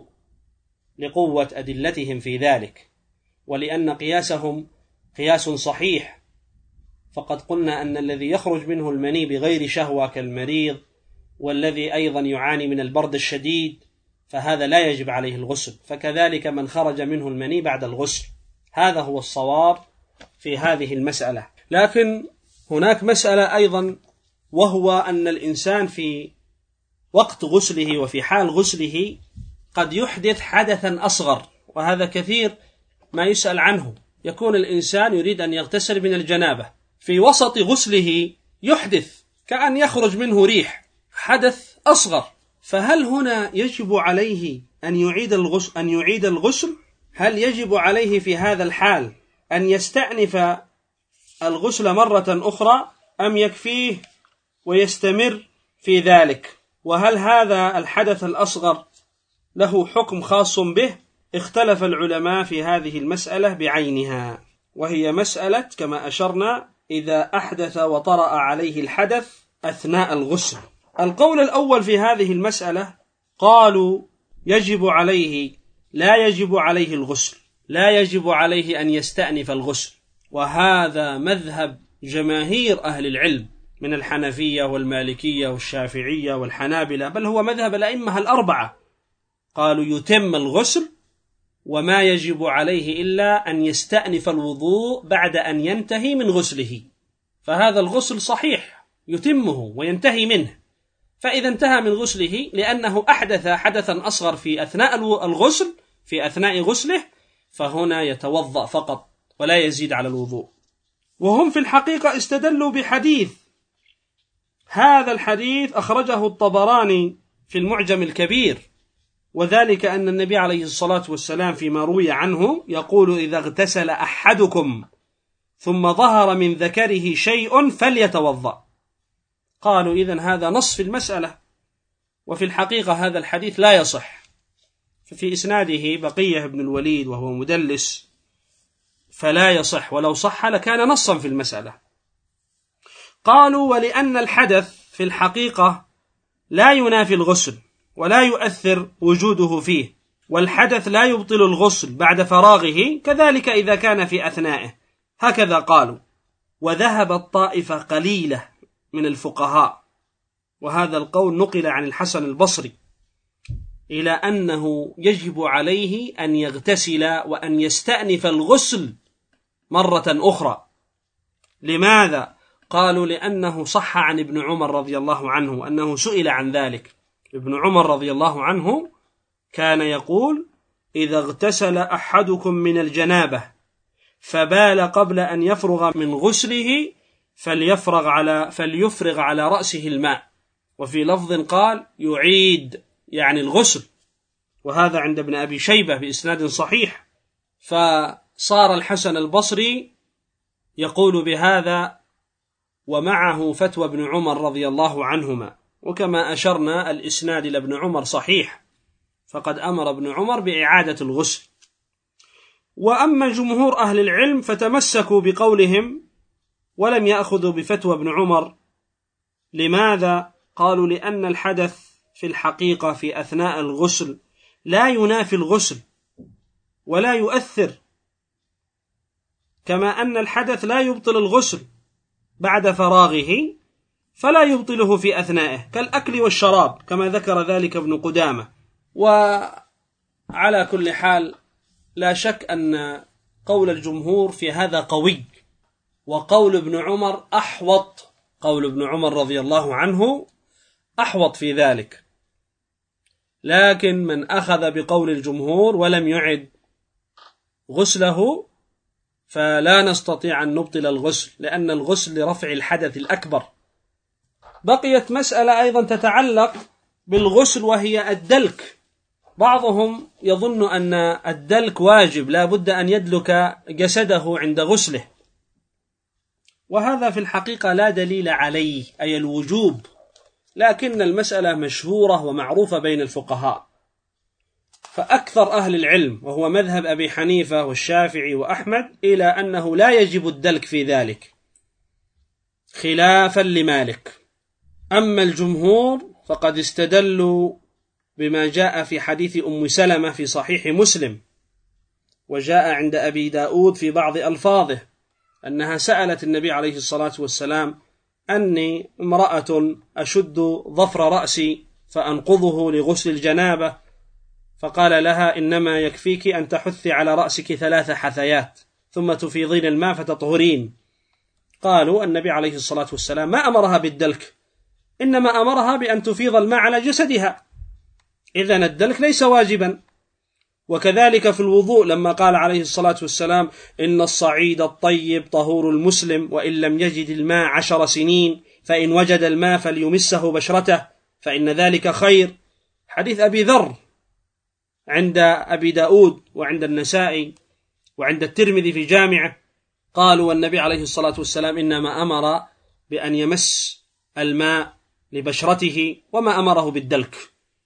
لقوة أدلتهم في ذلك، ولأن قياسهم قياس صحيح، فقد قلنا أن الذي يخرج منه المني بغير شهوة كالمريض والذي أيضا يعاني من البرد الشديد فهذا لا يجب عليه الغسل، فكذلك من خرج منه المني بعد الغسل. هذا هو الصواب في هذه المسألة. لكن هناك مسألة أيضا، وهو أن الإنسان في وقت غسله وفي حال غسله قد يحدث حدثا أصغر، وهذا كثير ما يسأل عنه. يكون الإنسان يريد أن يغتسل من الجنابة، في وسط غسله يحدث كأن يخرج منه ريح، حدث أصغر، فهل هنا يجب عليه أن يعيد الغسل أن يعيد الغسل؟ هل يجب عليه في هذا الحال أن يستأنف الغسل مرة أخرى أم يكفيه ويستمر في ذلك؟ وهل هذا الحدث الأصغر له حكم خاص به؟ اختلف العلماء في هذه المسألة بعينها، وهي مسألة كما أشرنا إذا أحدث وطرأ عليه الحدث أثناء الغسل. القول الأول في هذه المسألة قالوا يجب عليه لا يجب عليه الغسل، لا يجب عليه أن يستأنف الغسل، وهذا مذهب جماهير أهل العلم من الحنفية والمالكية والشافعية والحنابلة، بل هو مذهب الأئمة الأربعة، قالوا يتم الغسل وما يجب عليه إلا أن يستأنف الوضوء بعد أن ينتهي من غسله، فهذا الغسل صحيح يتمه وينتهي منه. فإذا انتهى من غسله لأنه أحدث حدثا أصغر في أثناء الغسل في أثناء غسله، فهنا يتوضأ فقط ولا يزيد على الوضوء. وهم في الحقيقة استدلوا بحديث، هذا الحديث أخرجه الطبراني في المعجم الكبير، وذلك أن النبي عليه الصلاة والسلام فيما روي عنه يقول إذا اغتسل أحدكم ثم ظهر من ذكره شيء فليتوضأ. قالوا إذن هذا نص في المسألة، وفي الحقيقة هذا الحديث لا يصح، ففي إسناده بقية بن الوليد وهو مدلس فلا يصح، ولو صح لكان نصا في المسألة. قالوا ولأن الحدث في الحقيقة لا ينافي الغسل ولا يؤثر وجوده فيه، والحدث لا يبطل الغسل بعد فراغه، كذلك إذا كان في أثنائه، هكذا قالوا. وذهبت طائفة قليلة من الفقهاء، وهذا القول نقل عن الحسن البصري، إلى أنه يجب عليه أن يغتسل وأن يستأنف الغسل مرة أخرى. لماذا؟ قالوا لأنه صح عن ابن عمر رضي الله عنه أنه سئل عن ذلك. ابن عمر رضي الله عنه كان يقول: إذا اغتسل أحدكم من الجنابة فبال قبل أن يفرغ من غسله فليفرغ على فليفرغ على رأسه الماء، وفي لفظ قال يعيد يعني الغسل، وهذا عند ابن أبي شيبة بإسناد صحيح. فصار الحسن البصري يقول بهذا، ومعه فتوى ابن عمر رضي الله عنهما. وكما أشرنا الإسناد لابن عمر صحيح، فقد أمر ابن عمر بإعادة الغسل. وأما جمهور أهل العلم فتمسكوا بقولهم ولم يأخذوا بفتوى ابن عمر. لماذا؟ قالوا لأن الحدث في الحقيقة في أثناء الغسل لا ينافي الغسل ولا يؤثر، كما أن الحدث لا يبطل الغسل بعد فراغه فلا يبطله في أثنائه، كالأكل والشراب كما ذكر ذلك ابن قدامة. وعلى كل حال لا شك أن قول الجمهور في هذا قوي، وقول ابن عمر أحوط، قول ابن عمر رضي الله عنه أحوط في ذلك. لكن من أخذ بقول الجمهور ولم يعد غسله فلا نستطيع أن نبطل الغسل، لأن الغسل لرفع الحدث الأكبر. بقيت مسألة أيضا تتعلق بالغسل وهي الدلك. بعضهم يظن أن الدلك واجب، لا بد أن يدلك جسده عند غسله، وهذا في الحقيقة لا دليل عليه أي الوجوب، لكن المسألة مشهورة ومعروفة بين الفقهاء. فأكثر أهل العلم وهو مذهب أبي حنيفة والشافعي وأحمد إلى أنه لا يجب الدلك في ذلك، خلافا لمالك. أما الجمهور فقد استدلوا بما جاء في حديث أم سلمة في صحيح مسلم، وجاء عند أبي داود في بعض ألفاظه أنها سألت النبي عليه الصلاة والسلام: أني امرأة أشد ظفر رأسي فأنقضه لغسل الجنابة، فقال لها: إنما يكفيك أن تحثي على رأسك ثلاث حثيات ثم تفيضين الماء فتطهرين. قالوا النبي عليه الصلاة والسلام ما أمرها بالدلك، إنما أمرها بأن تفيض الماء على جسدها، إذن الدلك ليس واجبا. وكذلك في الوضوء لما قال عليه الصلاة والسلام: إن الصعيد الطيب طهور المسلم وإن لم يجد الماء عشر سنين فإن وجد الماء فليمسه بشرته فإن ذلك خير. حديث أبي ذر عند أبي داود وعند النسائي وعند الترمذي في جامعه. قالوا والنبي عليه الصلاة والسلام إنما أمر بأن يمس الماء لبشرته وما أمره بالدلك،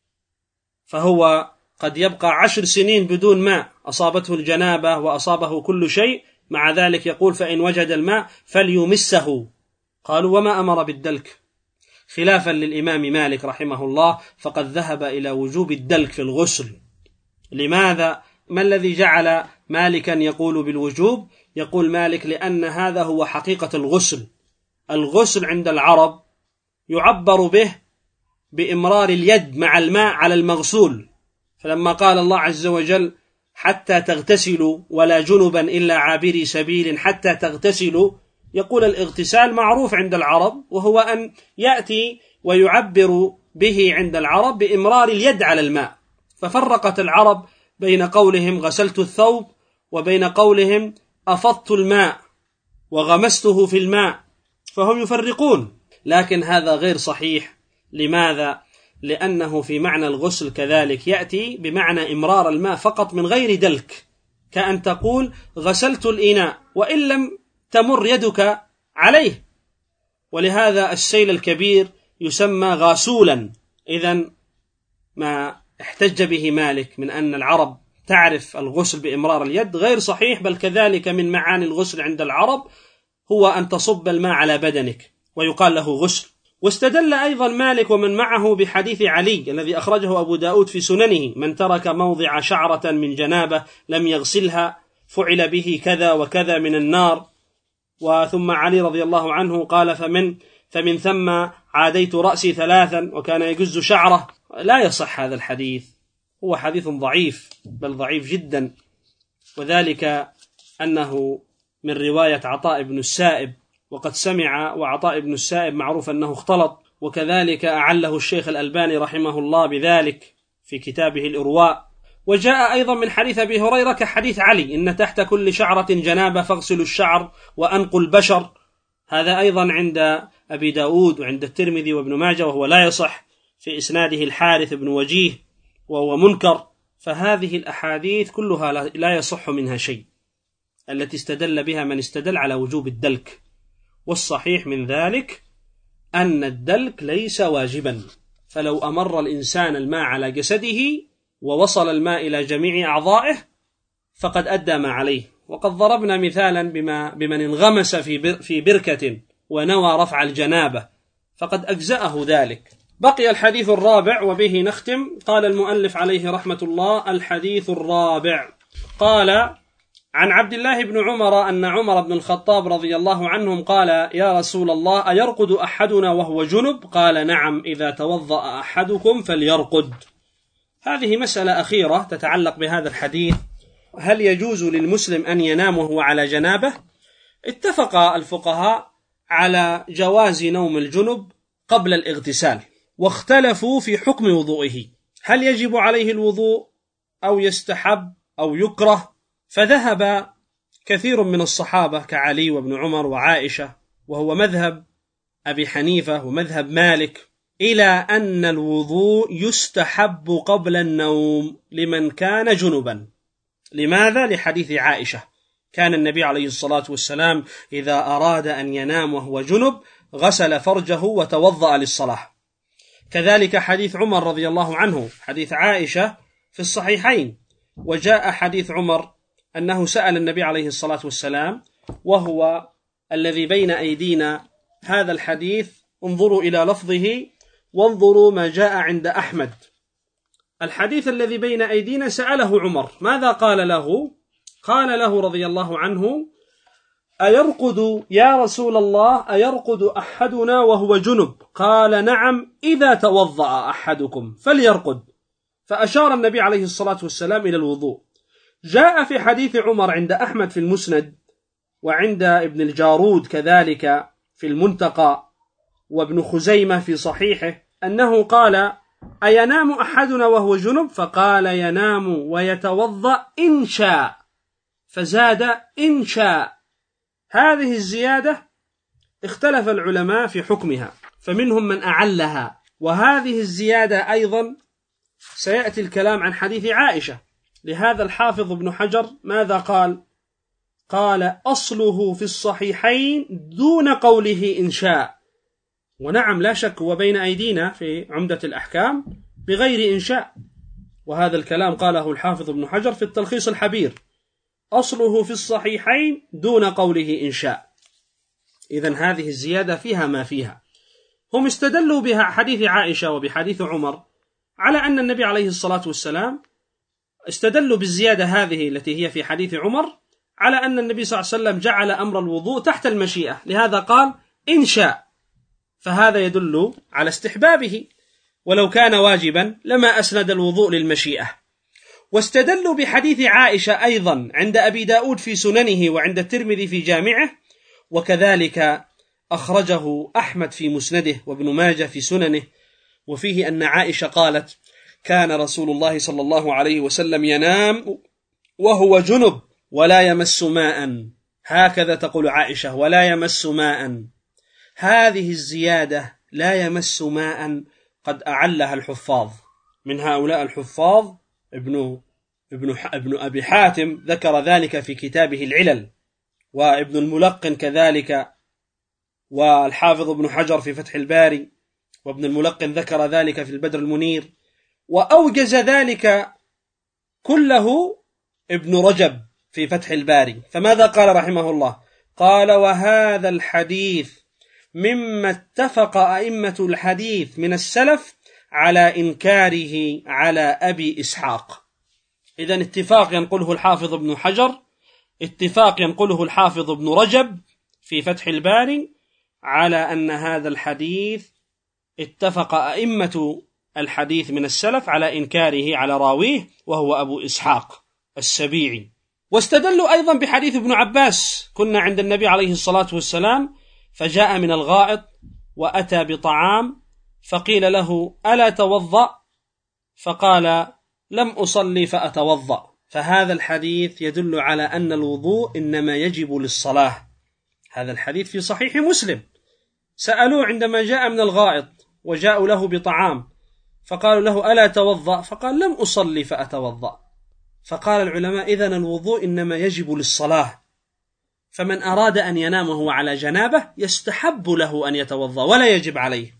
فهو قد يبقى عشر سنين بدون ماء، أصابته الجنابة وأصابه كل شيء، مع ذلك يقول فإن وجد الماء فليمسه. قالوا وما أمر بالدلك، خلافا للإمام مالك رحمه الله، فقد ذهب إلى وجوب الدلك في الغسل. لماذا؟ ما الذي جعل مالكا يقول بالوجوب؟ يقول مالك لأن هذا هو حقيقة الغسل. الغسل عند العرب يعبر به بإمرار اليد مع الماء على المغسول، فلما قال الله عز وجل: حتى تغتسلوا ولا جنبا إلا عابري سبيل حتى تغتسلوا، يقول الاغتسال معروف عند العرب، وهو أن يأتي ويعبر به عند العرب بإمرار اليد على الماء. ففرقت العرب بين قولهم غسلت الثوب وبين قولهم أفضت الماء وغمسته في الماء، فهم يفرقون، لكن هذا غير صحيح. لماذا؟ لأنه في معنى الغسل كذلك يأتي بمعنى إمرار الماء فقط من غير دلك، كأن تقول غسلت الإناء وإن لم تمر يدك عليه، ولهذا السيل الكبير يسمى غاسولا. إذن ما احتج به مالك من أن العرب تعرف الغسل بإمرار اليد غير صحيح، بل كذلك من معاني الغسل عند العرب هو أن تصب الماء على بدنك ويقال له غسل. واستدل أيضا مالك ومن معه بحديث علي الذي أخرجه أبو داود في سننه: من ترك موضع شعرة من جنابة لم يغسلها فعل به كذا وكذا من النار. وثم علي رضي الله عنه قال: فمن فمن ثم عاديت رأسي ثلاثا، وكان يجز شعره. لا يصح هذا الحديث، هو حديث ضعيف بل ضعيف جدا، وذلك أنه من رواية عطاء بن السائب، وقد سمع وعطاء بن السائب معروف أنه اختلط، وكذلك أعله الشيخ الألباني رحمه الله بذلك في كتابه الإرواء. وجاء أيضا من حديث أبي هريرة كحديث علي: إن تحت كل شعرة جنابة فاغسلوا الشعر وأنقوا البشر. هذا أيضا عند أبي داود وعند الترمذي وابن ماجه، وهو لا يصح، في إسناده الحارث بن وجيه وهو منكر. فهذه الأحاديث كلها لا يصح منها شيء، التي استدل بها من استدل على وجوب الدلك. والصحيح من ذلك أن الدلك ليس واجبا، فلو أمر الإنسان الماء على جسده ووصل الماء إلى جميع أعضائه فقد أدى ما عليه. وقد ضربنا مثالا بما بمن انغمس في في بركة ونوى رفع الجنابة فقد أجزأه ذلك. بقي الحديث الرابع وبه نختم. قال المؤلف عليه رحمة الله: الحديث الرابع، قال: عن عبد الله بن عمر أن عمر بن الخطاب رضي الله عنهم قال: يا رسول الله، أيرقد أحدنا وهو جنب؟ قال: نعم، إذا توضأ أحدكم فليرقد. هذه مسألة أخيرة تتعلق بهذا الحديث: هل يجوز للمسلم أن ينام وهو على جنابه؟ اتفق الفقهاء على جواز نوم الجنب قبل الاغتسال، واختلفوا في حكم وضوئه، هل يجب عليه الوضوء أو يستحب أو يكره. فذهب كثير من الصحابة كعلي وابن عمر وعائشة، وهو مذهب أبي حنيفة ومذهب مالك، إلى أن الوضوء يستحب قبل النوم لمن كان جنبا. لماذا؟ لحديث عائشة: كان النبي عليه الصلاة والسلام إذا أراد أن ينام وهو جنب غسل فرجه وتوضأ للصلاة. كذلك حديث عمر رضي الله عنه، حديث عائشة في الصحيحين. وجاء حديث عمر أنه سأل النبي عليه الصلاة والسلام، وهو الذي بين أيدينا هذا الحديث، انظروا إلى لفظه وانظروا ما جاء عند أحمد. الحديث الذي بين أيدينا سأله عمر، ماذا قال له؟ قال له رضي الله عنه: أيرقد يا رسول الله، أيرقد أحدنا وهو جنب؟ قال: نعم، إذا توضأ أحدكم فليرقد. فأشار النبي عليه الصلاة والسلام إلى الوضوء. جاء في حديث عمر عند أحمد في المسند، وعند ابن الجارود كذلك في المنتقى، وابن خزيمة في صحيحه، أنه قال: أينام أحدنا وهو جنب؟ فقال: ينام ويتوضأ إن شاء، فزاد إن شاء. هذه الزيادة اختلف العلماء في حكمها، فمنهم من أعلها. وهذه الزيادة أيضا سيأتي الكلام عن حديث عائشة. لهذا الحافظ ابن حجر ماذا قال؟ قال: أصله في الصحيحين دون قوله إن شاء. ونعم، لا شك، وبين أيدينا في عمدة الأحكام بغير إنشاء. وهذا الكلام قاله الحافظ ابن حجر في التلخيص الحبير: أصله في الصحيحين دون قوله إن شاء. إذن هذه الزيادة فيها ما فيها. هم استدلوا بها حديث عائشة وبحديث عمر على أن النبي عليه الصلاة والسلام، استدلوا بالزيادة هذه التي هي في حديث عمر على أن النبي صلى الله عليه وسلم جعل أمر الوضوء تحت المشيئة، لهذا قال إن شاء، فهذا يدل على استحبابه، ولو كان واجبا لما أسند الوضوء للمشيئة. واستدلوا بحديث عائشة أيضا عند أبي داود في سننه وعند الترمذي في جامعه، وكذلك أخرجه أحمد في مسنده وابن ماجه في سننه، وفيه أن عائشة قالت: كان رسول الله صلى الله عليه وسلم ينام وهو جنب ولا يمس ماء. هكذا تقول عائشة: ولا يمس ماء. هذه الزيادة لا يمس ماء قد أعلها الحفاظ، من هؤلاء الحفاظ ابن ابن ابن أبي حاتم ذكر ذلك في كتابه العلل، وابن الملقن كذلك، والحافظ ابن حجر في فتح الباري، وابن الملقن ذكر ذلك في البدر المنير، وأوجز ذلك كله ابن رجب في فتح الباري. فماذا قال رحمه الله؟ قال: وهذا الحديث مما اتفق أئمة الحديث من السلف على إنكاره على أبي إسحاق. إذن اتفاق ينقله الحافظ ابن حجر، اتفاق ينقله الحافظ ابن رجب في فتح الباري على أن هذا الحديث اتفق أئمة الحديث من السلف على إنكاره على راويه وهو أبو إسحاق السبيعي. واستدلوا أيضا بحديث ابن عباس: كنا عند النبي عليه الصلاة والسلام فجاء من الغائط وأتى بطعام فقيل له: ألا توضأ؟ فقال: لم أصلي فأتوضأ. فهذا الحديث يدل على أن الوضوء إنما يجب للصلاة. هذا الحديث في صحيح مسلم. سألوه عندما جاء من الغائط وجاءوا له بطعام فقالوا له: ألا توضأ؟ فقال: لم أصلي فأتوضأ. فقال العلماء: إذن الوضوء إنما يجب للصلاة، فمن أراد أن ينام وهو على جنابه يستحب له أن يتوضأ ولا يجب عليه.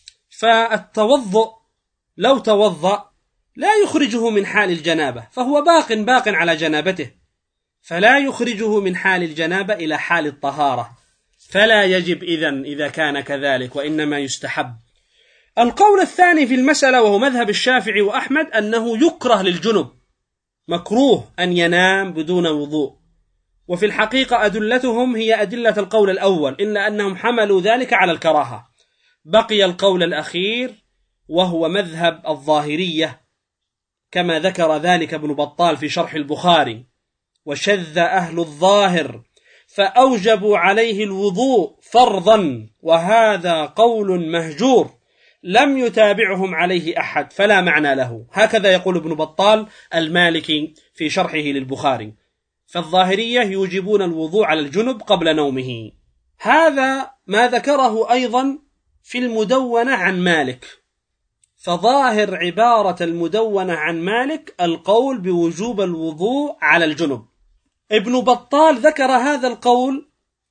فالتوضؤ لو توضأ لا يخرجه من حال الجنابة، فهو باق باق على جنابته، فلا يخرجه من حال الجنابة إلى حال الطهارة، فلا يجب إذن إذا كان كذلك، وإنما يستحب. القول الثاني في المسألة وهو مذهب الشافعي وأحمد أنه يكره للجنب، مكروه أن ينام بدون وضوء. وفي الحقيقة أدلتهم هي أدلة القول الأول، إلا أنهم حملوا ذلك على الكراهة. بقي القول الأخير وهو مذهب الظاهرية كما ذكر ذلك ابن بطال في شرح البخاري: وشذ أهل الظاهر فأوجبوا عليه الوضوء فرضا، وهذا قول مهجور لم يتابعهم عليه أحد فلا معنى له. هكذا يقول ابن بطال المالكي في شرحه للبخاري. فالظاهرية يوجبون الوضوء على الجنب قبل نومه. هذا ما ذكره أيضا في المدونة عن مالك. فظاهر عبارة المدونة عن مالك القول بوجوب الوضوء على الجنب. ابن بطال ذكر هذا القول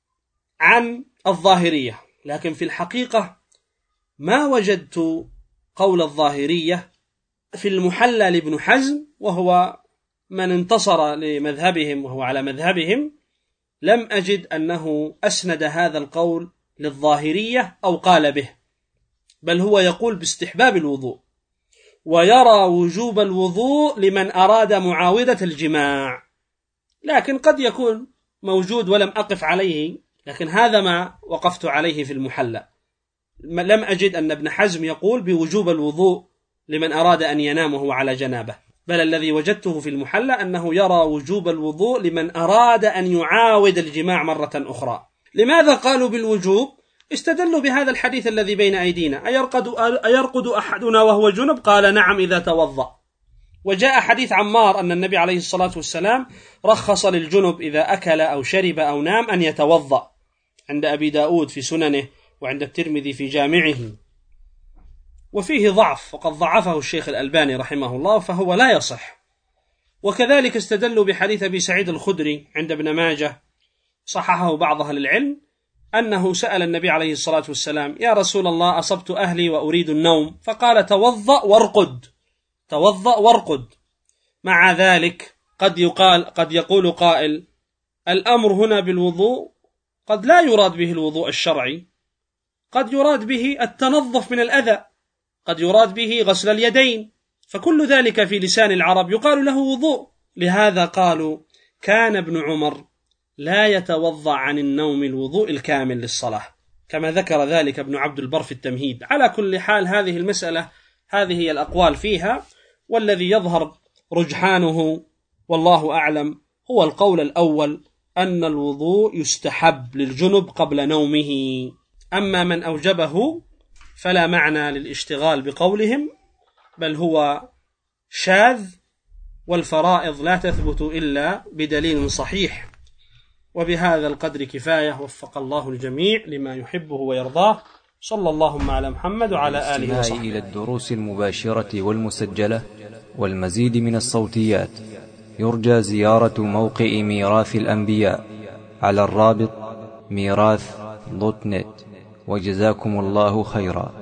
عن الظاهرية، لكن في الحقيقة ما وجدت قول الظاهرية في المحلى لابن حزم، وهو من انتصر لمذهبهم وهو على مذهبهم. لم أجد أنه أسند هذا القول للظاهرية أو قال به، بل هو يقول باستحباب الوضوء، ويرى وجوب الوضوء لمن أراد معاودة الجماع. لكن قد يكون موجود ولم أقف عليه، لكن هذا ما وقفت عليه في المحلى. لم أجد أن ابن حزم يقول بوجوب الوضوء لمن أراد أن ينام وهو على جنابه، بل الذي وجدته في المحلى أنه يرى وجوب الوضوء لمن أراد أن يعاود الجماع مرة أخرى. لماذا قالوا بالوجوب؟ استدلوا بهذا الحديث الذي بين أيدينا: أيرقد, أيرقد أحدنا وهو جنب؟ قال: نعم إذا توضأ. وجاء حديث عمار أن النبي عليه الصلاة والسلام رخص للجنب إذا أكل أو شرب أو نام أن يتوضأ، عند أبي داود في سننه وعند الترمذي في جامعه، وفيه ضعف وقد ضعفه الشيخ الألباني رحمه الله، فهو لا يصح. وكذلك استدلوا بحديث أبي سعيد الخدري عند ابن ماجه، صححه بعض أهل العلم، أنه سأل النبي عليه الصلاة والسلام: يا رسول الله، أصبت أهلي وأريد النوم، فقال: توضأ وارقد، توضأ وارقد. مع ذلك قد يقال قد يقول قائل: الأمر هنا بالوضوء قد لا يراد به الوضوء الشرعي، قد يراد به التنظف من الأذى، قد يراد به غسل اليدين، فكل ذلك في لسان العرب يقال له وضوء. لهذا قالوا: كان ابن عمر لا يتوضأ عن النوم الوضوء الكامل للصلاة، كما ذكر ذلك ابن عبد البر في التمهيد. على كل حال هذه المسألة هذه هي الأقوال فيها، والذي يظهر رجحانه والله أعلم هو القول الأول، أن الوضوء يستحب للجنب قبل نومه. أما من أوجبه فلا معنى للاشتغال بقولهم، بل هو شاذ، والفرائض لا تثبت إلا بدليل صحيح. وبهذا القدر كفاية، وفق الله الجميع لما يحبه ويرضاه. صلى اللهم على محمد وعلى آله وصحبه. إلى الدروس المباشرة والمسجلة والمزيد من الصوتيات يرجى زيارة موقع ميراث الأنبياء على الرابط ميراث دوت نت. وجزاكم الله خيرا.